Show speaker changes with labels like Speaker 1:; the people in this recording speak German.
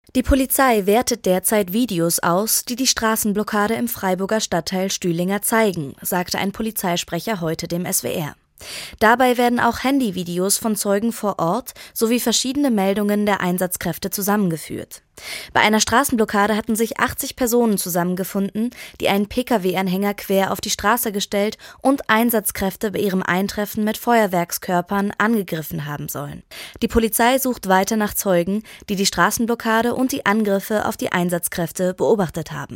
Speaker 1: Die Polizei wertet derzeit Videos aus, die die Straßenblockade im Freiburger Stadtteil Stühlinger zeigen, sagte ein Polizeisprecher heute dem SWR. Dabei werden auch Handyvideos von Zeugen vor Ort sowie verschiedene Meldungen der Einsatzkräfte zusammengeführt. Bei einer Straßenblockade hatten sich 80 Personen zusammengefunden, die einen Pkw-Anhänger quer auf die Straße gestellt und Einsatzkräfte bei ihrem Eintreffen mit Feuerwerkskörpern angegriffen haben sollen. Die Polizei sucht weiter nach Zeugen, die die Straßenblockade und die Angriffe auf die Einsatzkräfte beobachtet haben.